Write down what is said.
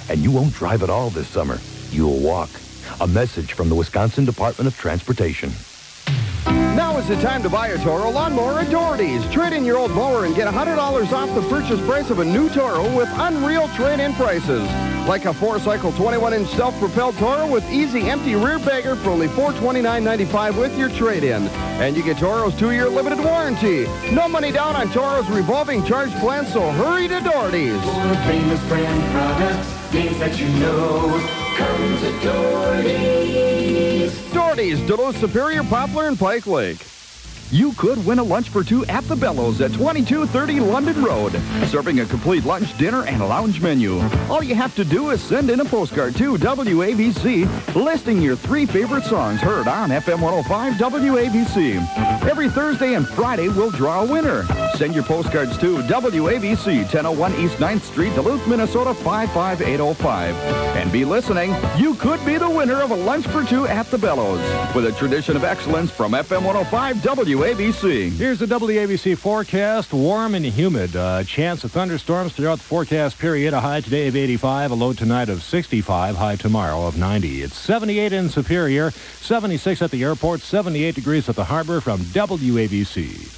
And you won't drive at all this summer. You'll walk. A message from the Wisconsin Department of Transportation. Now is the time to buy a Toro lawnmower at Doherty's. Trade in your old mower and get $100 off the purchase price of a new Toro with unreal trade-in prices. Like a 4-cycle 21-inch self-propelled Toro with easy empty rear bagger for only $429.95 with your trade-in. And you get Toro's 2-year limited warranty. No money down on Toro's revolving charge plan, so hurry to Doherty's. For famous brand products, names that you know, come to Doherty's. Doherty's, Duluth, Superior, Poplar, and Pike Lake. You could win a lunch for two at the Bellows at 2230 London Road, serving a complete lunch, dinner, and lounge menu. All you have to do is send in a postcard to WABC listing your 3 favorite songs heard on FM 105 WABC. Every Thursday and Friday, we'll draw a winner. Send your postcards to WABC, 1001 East 9th Street, Duluth, Minnesota, 55805. And be listening. You could be the winner of a lunch for two at the Bellows, with a tradition of excellence from FM 105 WABC. Here's the WABC forecast. Warm and humid. Chance of thunderstorms throughout the forecast period. A high today of 85, a low tonight of 65, high tomorrow of 90. It's 78 in Superior, 76 at the airport, 78 degrees at the harbor from WABC.